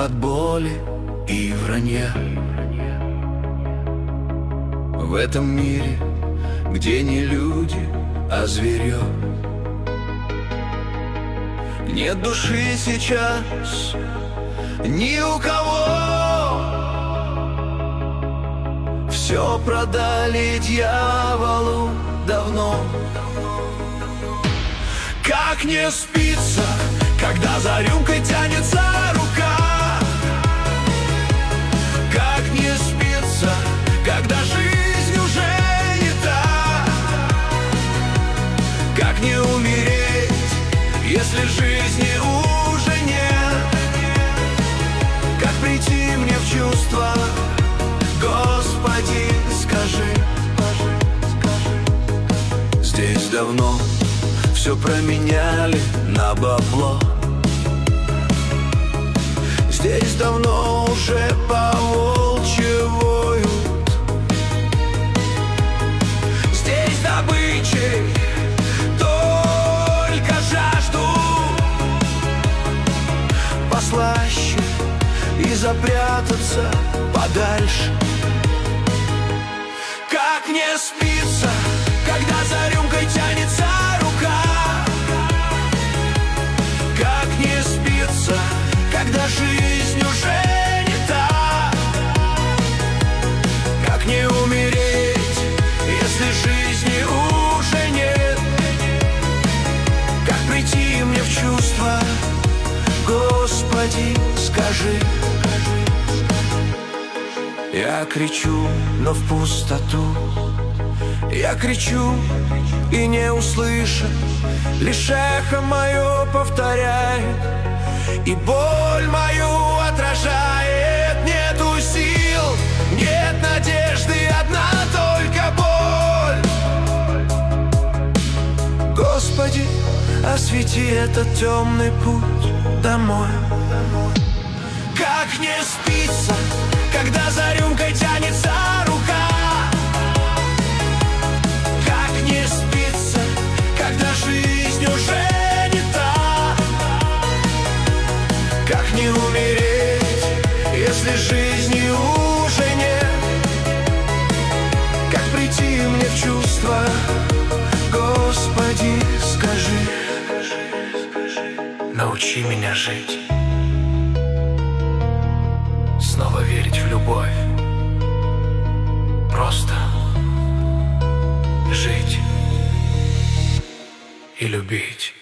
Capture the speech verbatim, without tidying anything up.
от боли и вранья. В этом мире, где не люди, а зверье, нет души сейчас ни у кого. Все продали дьяволу давно. Как не спится, когда за рюмкой тянется рука? Как не спится, когда жизнь уже не та? Как не умереть, если жизни уже нет? Как прийти мне в чувство? Господи, скажи. Здесь давно все променяли на бабло. Здесь давно уже по-волчьи воют. Здесь добычей только жажду послаще и запрятаться подальше. Как не спится, когда за рюмкой тянется рука? Как не спится, когда жизнь уже не та? Как не умереть, если жизни уже нет? Как прийти мне в чувство? Господи, скажи. Я кричу, но в пустоту. Я кричу и не услышат, лишь эхо мое повторяет, и боль мою отражает. Нету сил, нет надежды, одна только боль. Господи, освети этот темный путь домой. Как не спится, когда за рюмкой тянется рука? Как не спится, когда жизнь уже не та? Как не умереть, если жизни уже нет? Как прийти мне в чувство? Господи, скажи. Научи меня жить, снова верить в любовь. Просто жить и любить.